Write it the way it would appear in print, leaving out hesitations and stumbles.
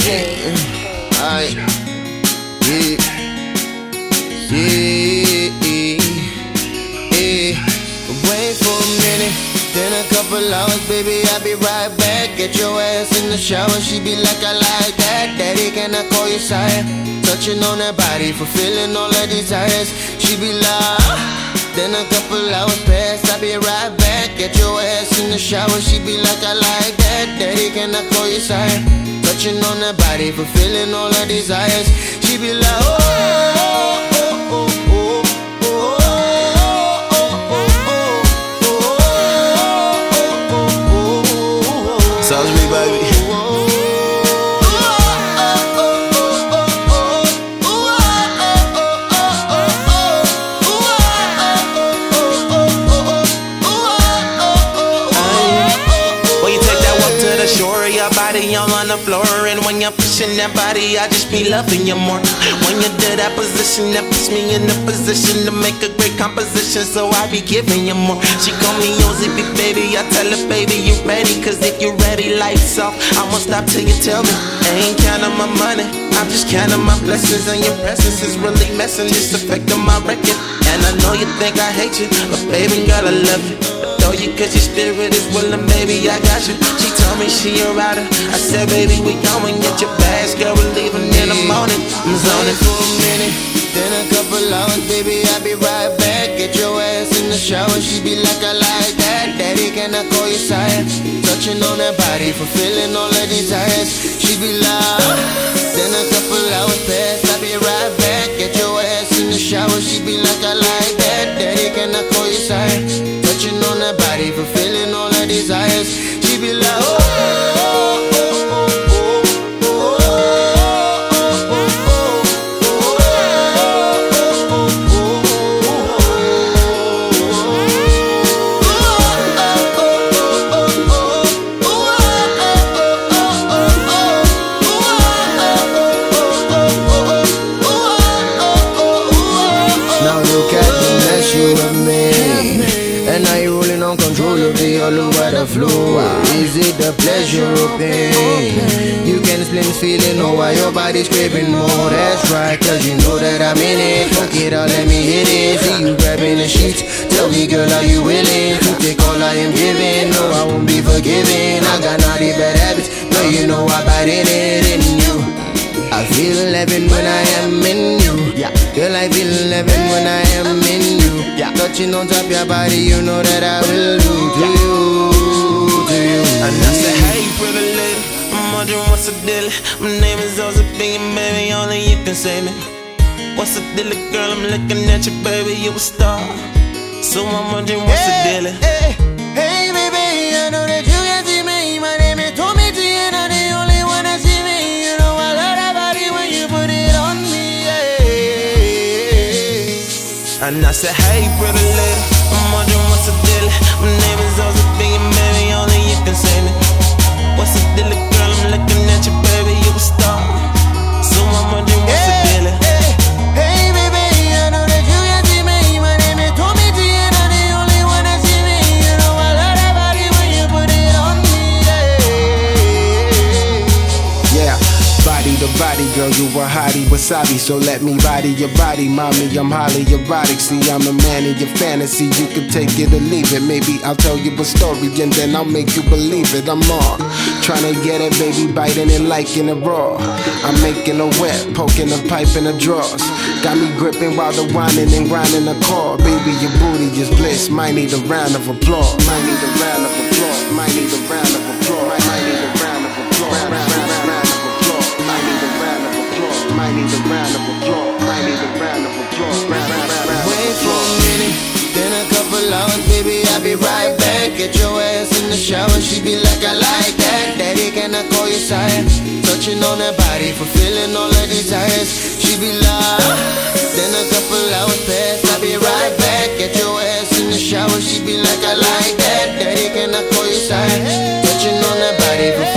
Alright. Yeah. Yeah. Wait for a minute, then a couple hours, baby, I'll be right back. Get your ass in the shower, she be like, I like that. Daddy, can I call you sire? Touching on that body, fulfilling all her desires. She be like, then a couple hours pass, I'll be right back. Get your ass in the shower, she be like, I like that. Daddy, can I call you sire? Touching on that body, fulfilling all her desires. She be like, oh, oh, oh, oh, oh. Sounds me, baby. When you take that walk to the shore, your body all on the floor, and when you're pushing that body, I just be loving you more. When you do that position, that puts me in the position to make a great composition, so I be giving you more. She call me Ozzy, big baby, I tell her, baby, you ready? Cause if you ready, lights off, I won't stop till you tell me. I ain't counting my money, I'm just counting my blessings, and your presence is really messing, it's affecting my record. And I know you think I hate you, but baby, girl, I love you. Adore you cause your spirit is willing, baby, I got you. She told me she a rider, I said, baby, we going, get your bags, girl, we're leaving in the morning. I'm zoning for a minute, then a couple hours, baby, I'll be right back. Get your ass in the shower, she be like, I like that. Daddy, can I call you sire? Touching on that body, fulfilling all her desires. She be like, then a couple hours pass, I'll be right back. Get your ass in the shower, she be like, I like that. Daddy, can I call you sire? Touching on that body, fulfilling all her desires. She be like, oh, oh, oh, oh, oh. And now you rolling on control, you'll be all over the floor. Is it the pleasure or pain? You can explain this feeling, know why your body's craving more. That's right, cause you know that I'm in it. Fuck it all, let me hit it. See you grabbing the sheets, tell me girl, are you willing to take all I am giving? No, I won't be forgiven, I got naughty bad habits, but you know I bite in it in you. I feel 11 when I am in you. Girl, I feel 11 when I am in you. Touching on top your body, you know that I will do to you. And I said, hey, pretty lady, I'm wondering what's the deal. My name is Josephine, baby, only you can save me. What's the deal, girl? I'm looking at you, baby, you a star. So I'm wondering what's the deal. Hey, baby, I know that you can see me. My name is Tommy T, and I'm the only one that see me. You know I love that body when you put it on me. And I said, hey, pretty lady, I'm wondering what's the deal. My name is Josephine, baby, only you can save me. What's the deal, girl? I'm looking at you, baby, you a star. So I'm wondering what's the deal. Hey, baby, I know that you can see me. My name is Tommy T, and I'm the only one that see me. You know I love that body when you put it on me. Yeah, body to body, girl, you a hottie wasabi. So let me body your body, mommy, I'm highly erotic. See, I'm a man in your fantasy, you can take it or leave it. Maybe I'll tell you a story and then I'll make you believe it. I'm on, tryna get it, baby, biting it, liking it raw. I'm making it wet, poking the pipe in the drawers. Got me gripping while the whining and grinding the car. Baby, your booty is bliss, might need a round of applause. Might need a round of applause, might need a round of applause. Might need a round of applause, might need a round of applause. Might need a round of applause, might need a round of applause. Might need a round of applause. Wait for a minute, then a couple hours, baby, I'll be right back. Get your ass in the shower, she be like, I like that. Daddy, can I call you sire? Touching on that body, fulfilling all her desires. She be like, then a couple hours pass, I'll be right back. Get your ass in the shower, she be like, I like that. Daddy, can I call you sire? Touching on that body,